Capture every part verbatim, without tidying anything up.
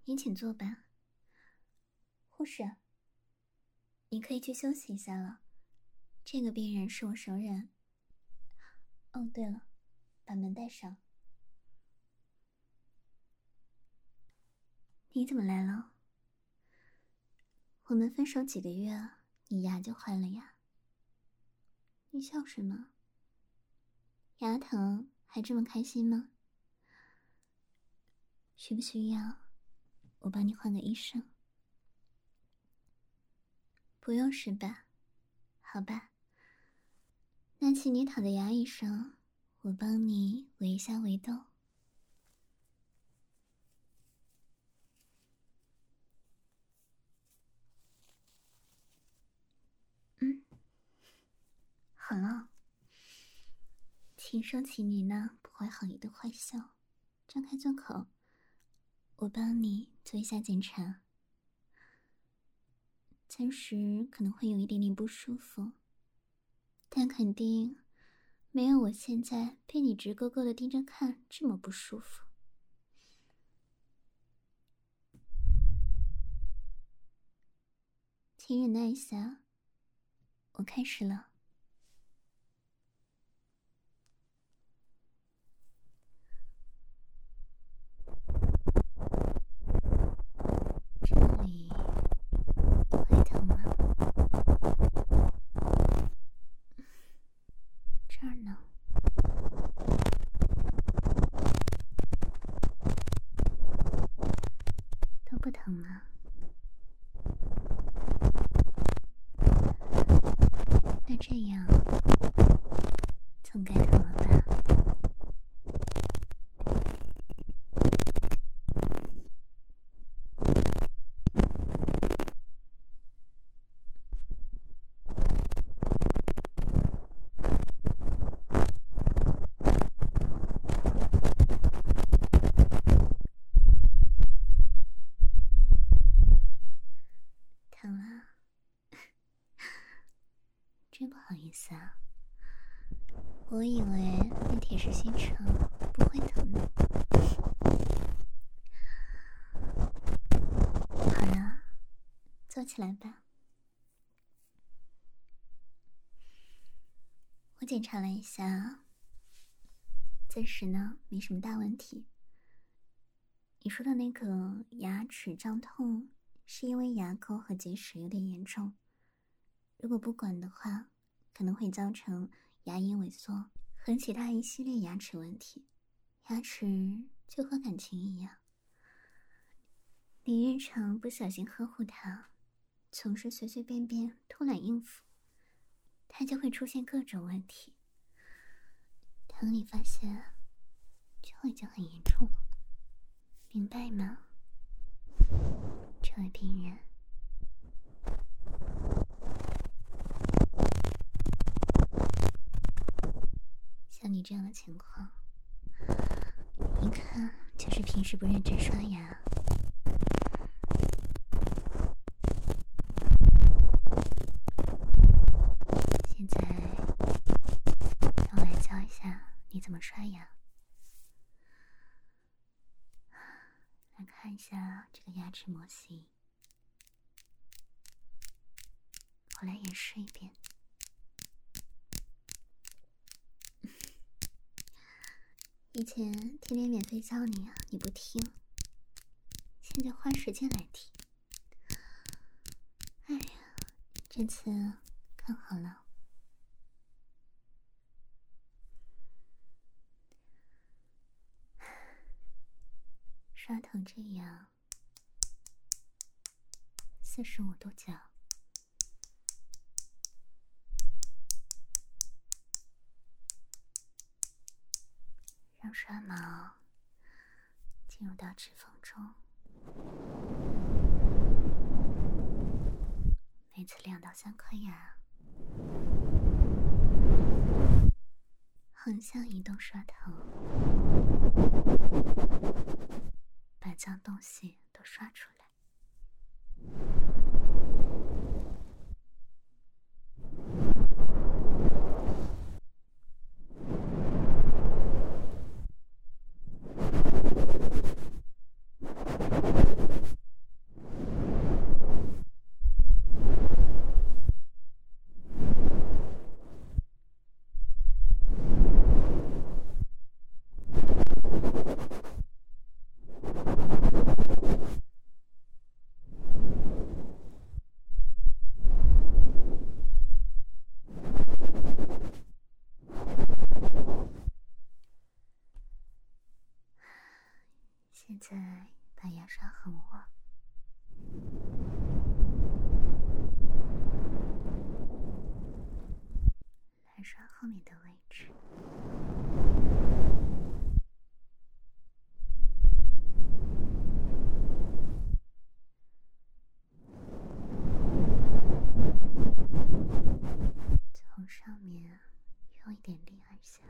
您请坐吧。护士，你可以去休息一下了，这个病人是我熟人。哦，对了，把门带上。你怎么来了？我们分手几个月，你牙就坏了呀？你笑什么？牙疼还这么开心吗？需不需要我帮你换个医生？不用是吧？好吧，那请你躺在牙椅上，我帮你围一下围兜。嗯，好了。请收起你那不怀好意的坏笑，张开嘴口，我帮你做一下检查。暂时可能会有一点点不舒服，但肯定没有我现在被你直勾勾的盯着看这么不舒服。请忍耐一下，我开始了。这里会疼吗？这儿呢？都不疼吗？那这样总该疼了吧？疼啊！真不好意思啊，我以为那铁石心肠不会疼的。好了，坐起来吧。我检查了一下，暂时呢没什么大问题。你说的那个牙齿胀痛，是因为牙垢和结石有点严重，如果不管的话，可能会造成牙龈萎缩和其他一系列牙齿问题。牙齿就和感情一样，你日常不小心呵护它，总是随随便便偷懒应付，它就会出现各种问题。等你发现，就已经很严重了，明白吗，这位病人？像你这样的情况，一看就是平时不认真刷牙。现在让我来教一下你怎么刷牙。来看一下这个牙齿模型，我来演示一遍。以前天天免费教你啊，你不听，现在花时间来听。哎呀，这次看好了。刷头这样，四十五度角，让刷毛进入到指缝中，每次两到三颗牙，横向移动刷头，把脏东西都刷出来。 再把牙刷狠握，来刷后面的位置。从上面用一点力按下，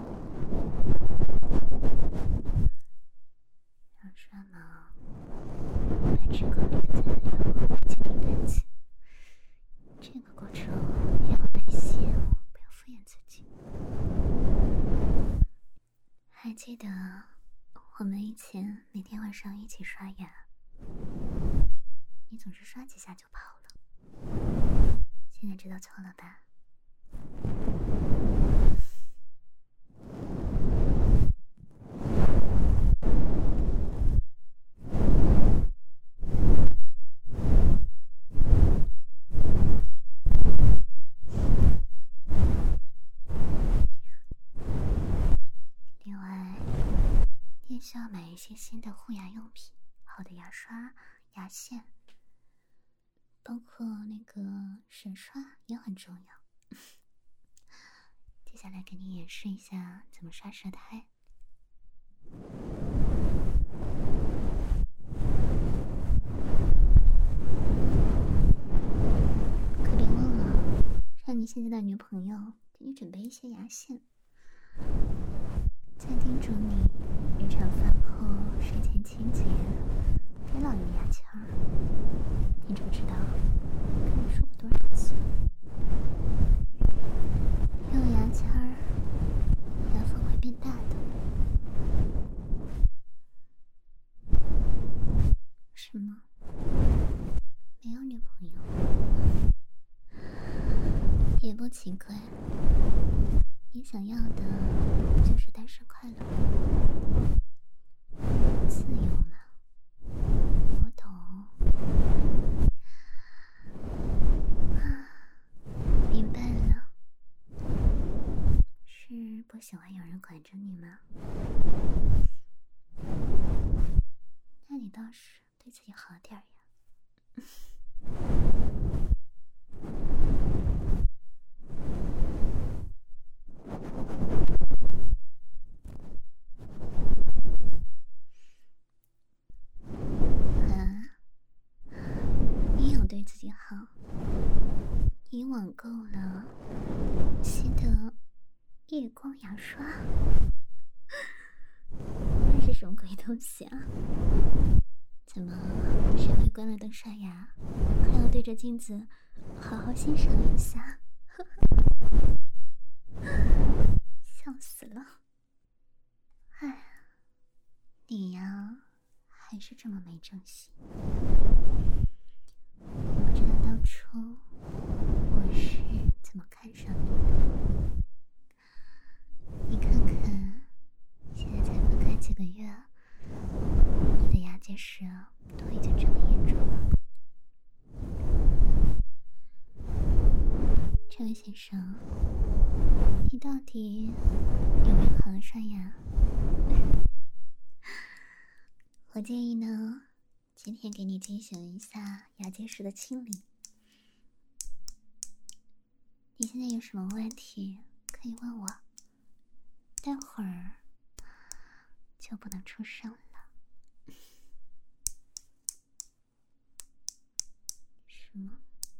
让刷毛把齿沟里的残留清理干净。这个过程要有耐心，不要敷衍自己。还记得我们以前每天晚上一起刷牙，你总是刷几下就跑了，现在知道错了吧？另外，你也需要买一些新的护牙用品，好的牙刷、牙线，包括那个舌刷也很重要。接下来给你演示一下怎么刷舌苔。可别忘了让你现在的女朋友给你准备一些牙线。再叮嘱你日常饭后睡前清洁，别老用牙签儿。你知不知道跟你说过多少次？用牙签儿，牙缝会变大的。什么？没有女朋友？也不奇怪，你想要的就是单身快乐，自由嘛。我懂。明白了，是不喜欢有人管着你吗？那你倒是对自己好点呀。对自己好，你网购了新的夜光牙刷，那是什么鬼东西啊？怎么谁会关了灯刷牙，还要对着镜子好好欣赏一下？笑死了！哎，你呀，还是这么没正形。不知道当初我是怎么看上你的？你看看，现在才分开几个月，你的牙结石都已经这么严重了。这位先生，你到底有没有好好刷牙？我建议呢，今天给你进行一下牙结石的清理。你现在有什么问题可以问我，待会儿就不能出声了。什么？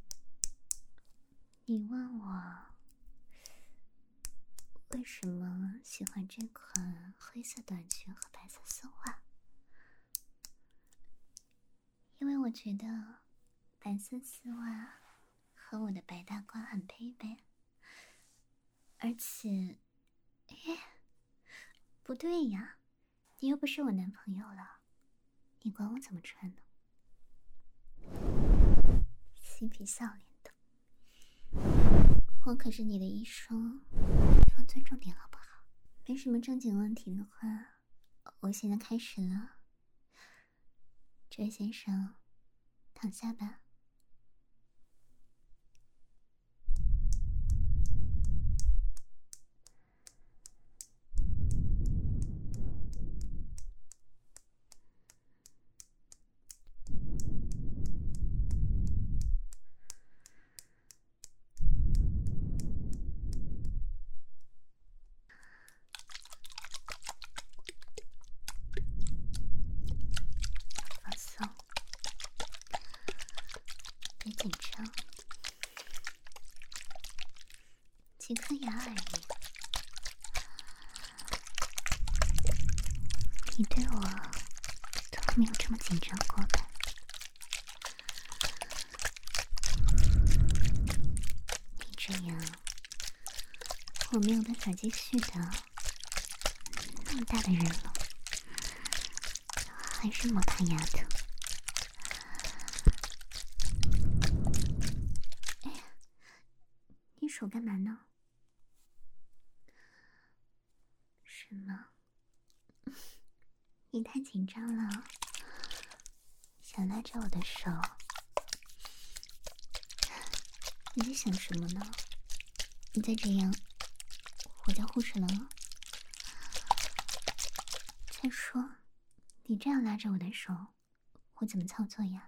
你问我为什么喜欢这款灰色短裙和白色丝袜？因为我觉得白色丝袜和我的白大褂很配备，而且，哎，不对呀，你又不是我男朋友了，你管我怎么穿呢？嬉皮笑脸的，我可是你的医生，放尊重点好不好？没什么正经问题的话，我现在开始了。这位先生，躺下吧。 别紧张，几颗牙而已。你对我都没有这么紧张过吧？你这样，我没有办法继续的。那么大的人了，还是磨他牙的。哎呀，你手干嘛呢？什么？你太紧张了，想拉着我的手。你在想什么呢？你再这样，我叫护士了吗？再说，你这样拉着我的手，我怎么操作呀？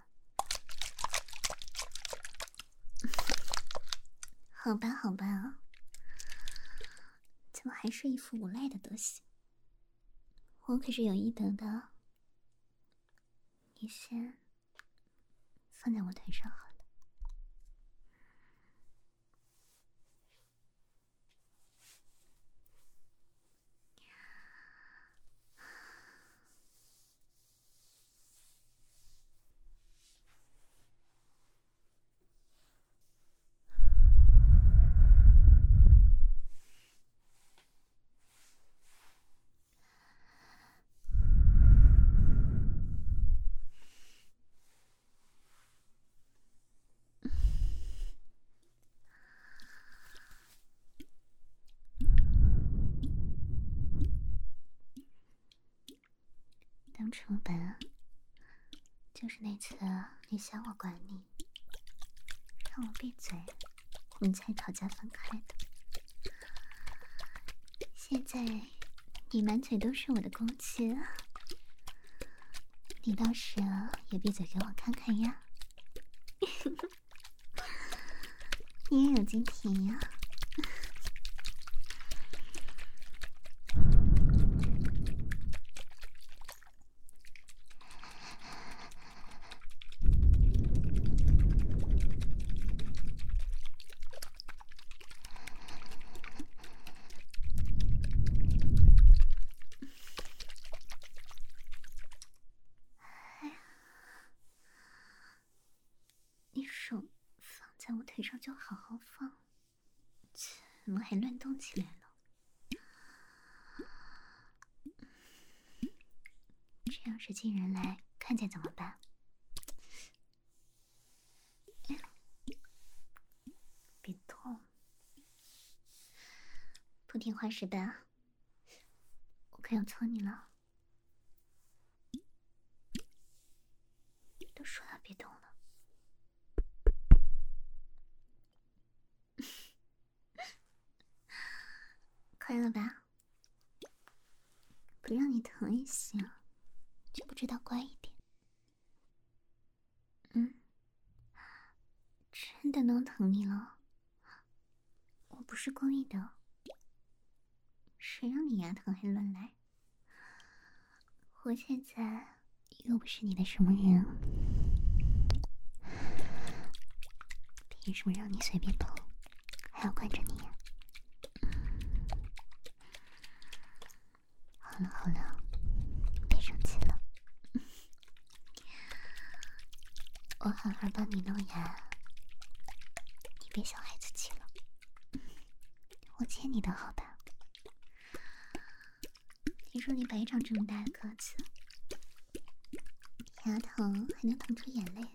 好吧，好吧，怎么还是一副无赖的德行？我可是有医德的。你先放在我腿上好了。当初吧，就是那次你想我管你，让我闭嘴，我们才吵架分开的。现在你满嘴都是我的攻击，你倒是也闭嘴给我看看呀！你也有今天呀！你手放在我腿上就好好放，怎么还乱动起来了？这要是进人来看见怎么办？别动，不听话是吧？我可要搓你了。都说了别动了。快了吧？不让你疼也行，就不知道乖一点。嗯，真的弄疼你了。我不是故意的，谁让你牙疼还乱来？我现在又不是你的什么人，凭什么让你随便碰，还要惯着你呀？好了好了，别生气了，我好好帮你弄牙，你别小孩子气了。我欠你的好吧？听说你白长这么大的个子，牙疼还能疼出眼泪，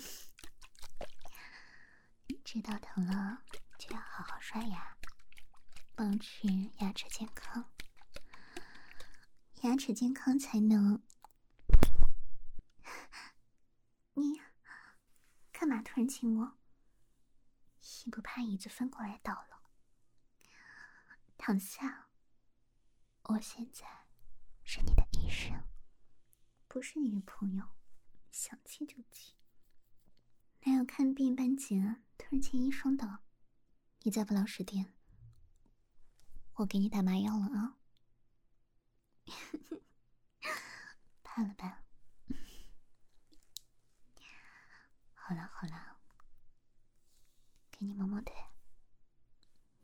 知道疼了就要好好刷牙，保持牙齿健康。牙齿健康才能……你干嘛突然亲我？也不怕椅子翻过来倒了？躺下，我现在是你的医生，不是你的朋友，想亲就亲。哪有看病半截突然牵医生的？你再不老实点，我给你打麻药了啊！怕了吧？好了好了，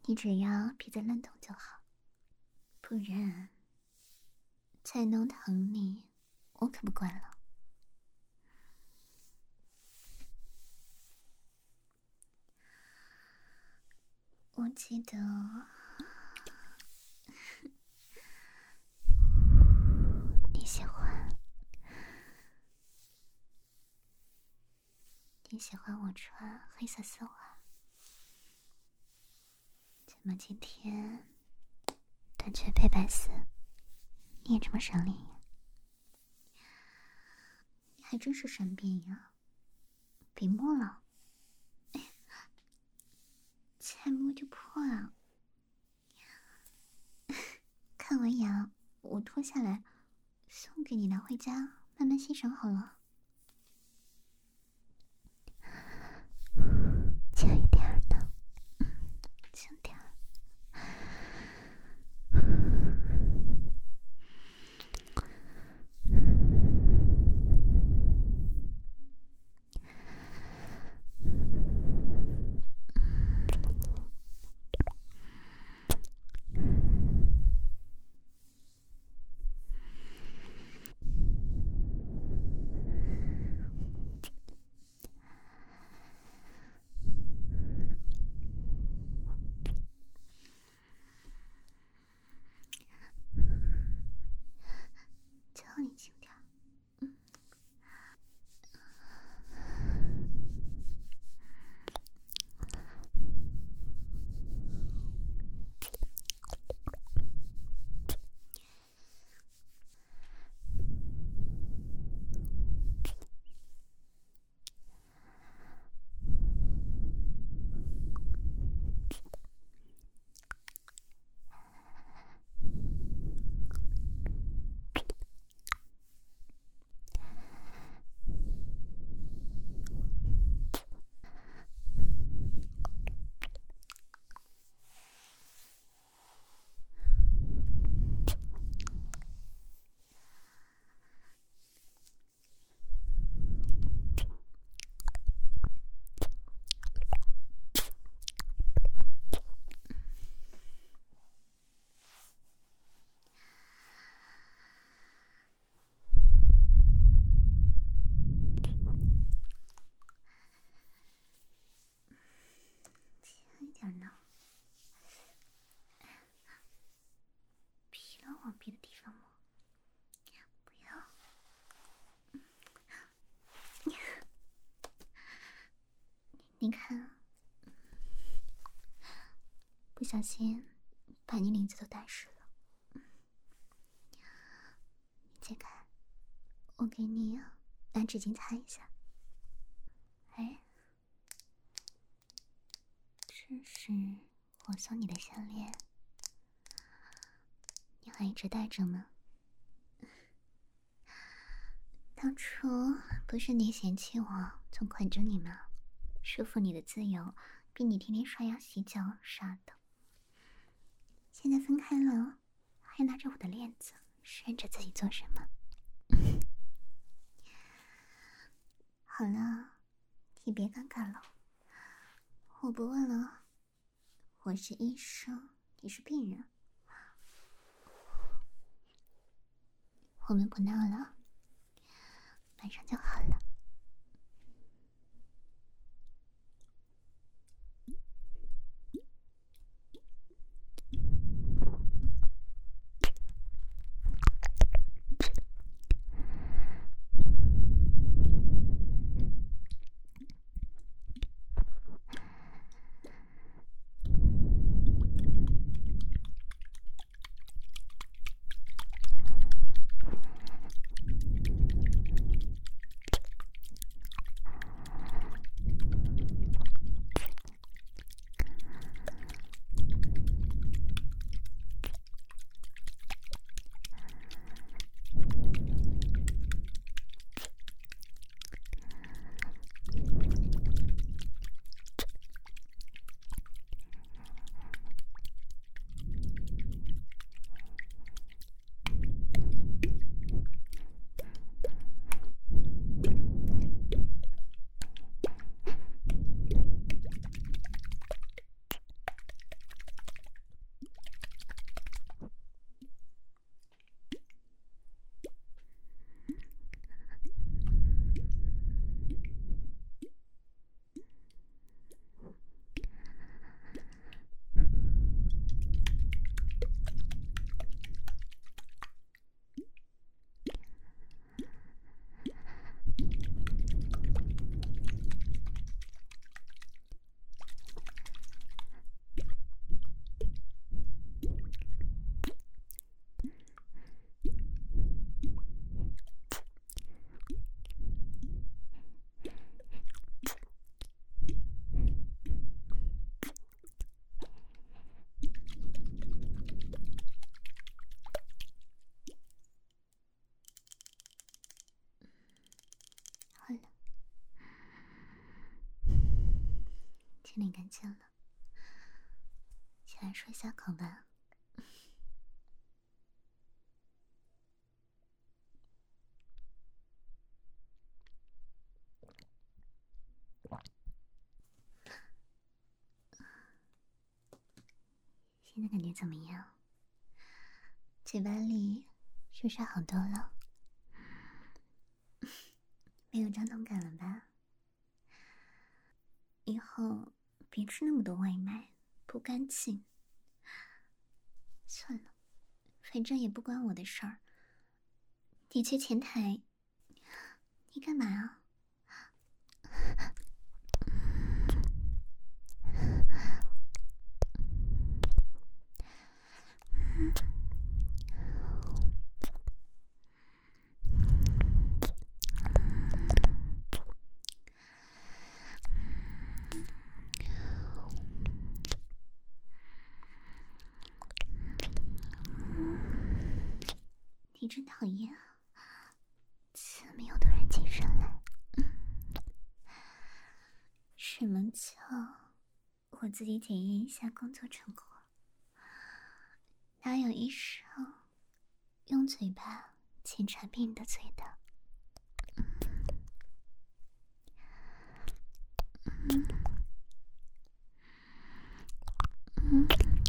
你只要别再乱动就好，不然再弄疼你，我可不管了。我记得你喜欢你喜欢我穿黑色丝袜，怎么今天短裙配白丝你也这么省力？你还真是善变呀，别摸了，再摸就破了。看完牙我脱下来送给你拿回家慢慢欣赏好了。轻一点呢，轻点。叫你轻点。嗯。轻一点呢，皮了往别的地方摸，不要。你看，不小心把你领子都打湿了。你解开，我给你拿纸巾擦一下。哎，这是我送你的项链，你还一直戴着吗？当初不是你嫌弃我总管着你吗？束缚你的自由，逼你天天刷牙洗脚啥的。现在分开了，还拿着我的链子拴着自己做什么？好了，你别尴尬了，我不问了。我是医生，你是病人，我们不闹了，马上就好了。 清理干净了，先来漱一下口吧。现在感觉怎么样？嘴巴里是不是好多了？没有胀痛感了吧？以后别吃那么多外卖，不干净。算了，反正也不关我的事儿。你去前台，你干嘛啊？你真讨厌啊！怎么又突然起身来？什么叫我自己检验一下工作成果？哪有医生用嘴巴检查病人的嘴的？嗯嗯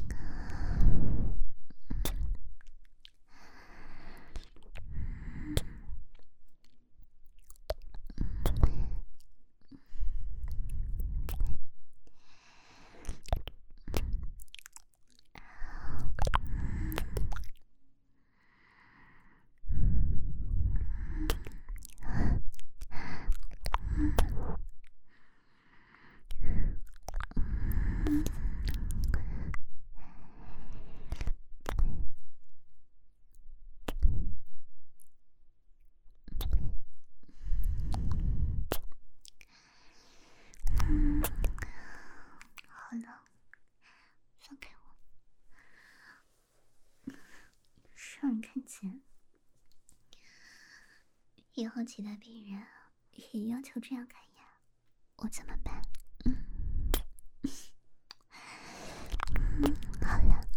嗯，好了，放开我，是让人看见。以后其他病人也要求这样看牙，我怎么办？嗯，嗯，好了，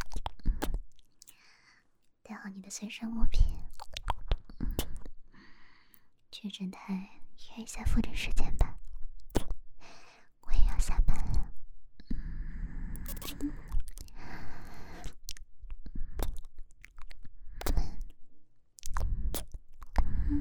带好你的随身物品，嗯，去诊台约一下复诊时间吧。我也要下班了。嗯嗯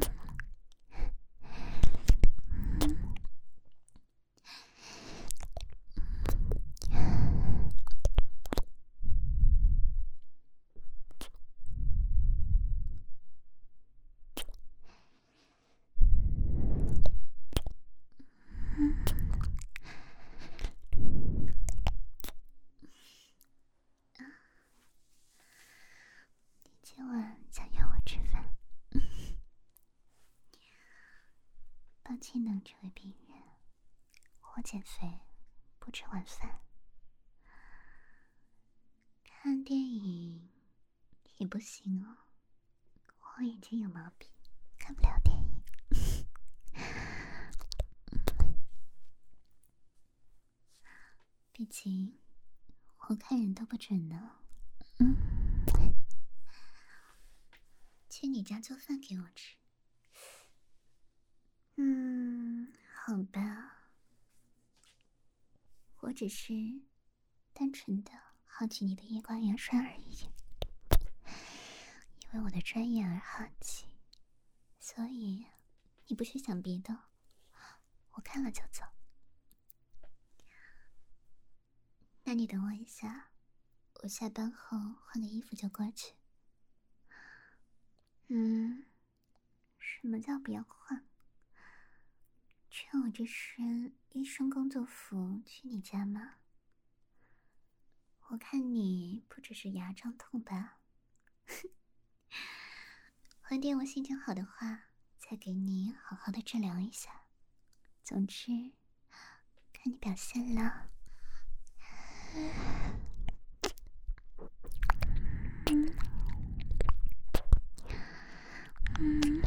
你今晚想约我吃饭？抱歉呢，这位病人，我减肥，不吃晚饭。看电影也不行哦，我眼睛有毛病，看不了电影。毕竟我看人都不准呢。嗯，去你家做饭给我吃。嗯，好吧，我只是单纯的好奇你的夜光牙刷而已，因为我的专业而好奇，所以你不去想别的，我看了就走。那你等我一下，我下班后换个衣服就过去。嗯，什么叫不要换？穿我这身医生工作服去你家吗？我看你不只是牙胀痛吧？晚点我心情好的话，再给你好好的治疗一下。总之，看你表现了。嗯嗯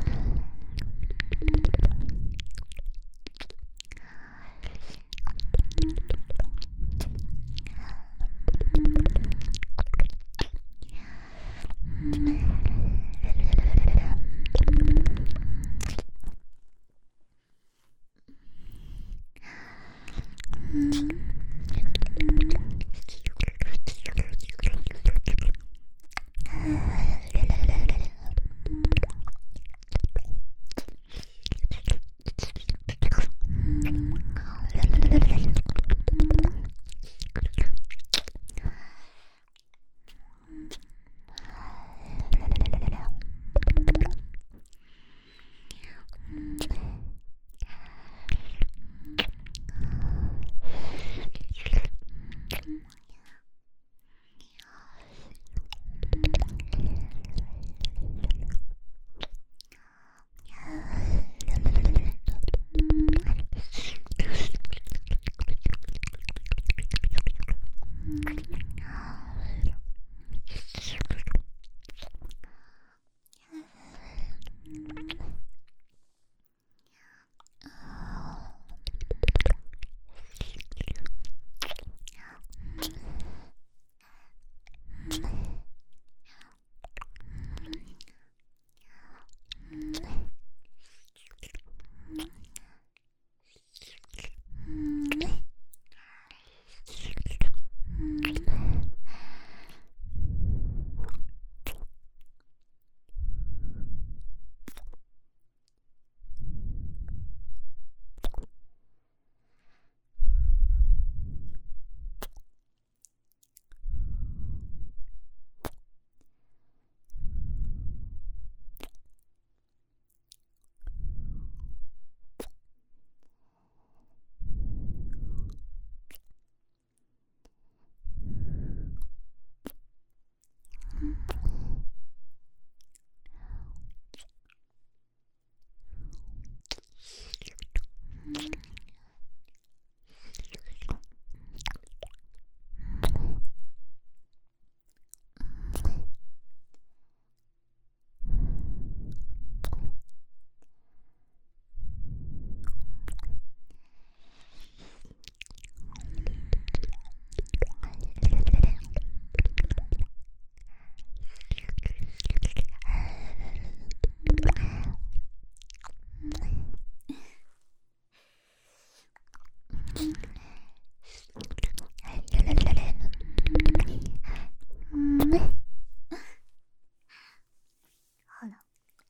好了，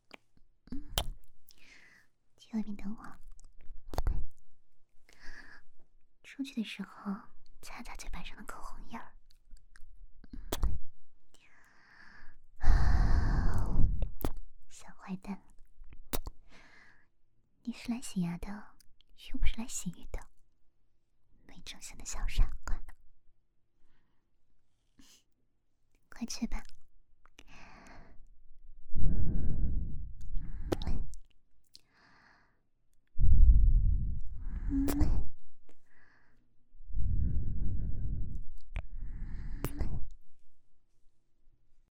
去外面等我。出去的时候擦擦嘴巴上的口红印儿。小坏蛋，你是来洗牙的，又不是来洗浴的，没正形的小傻瓜。快去吧。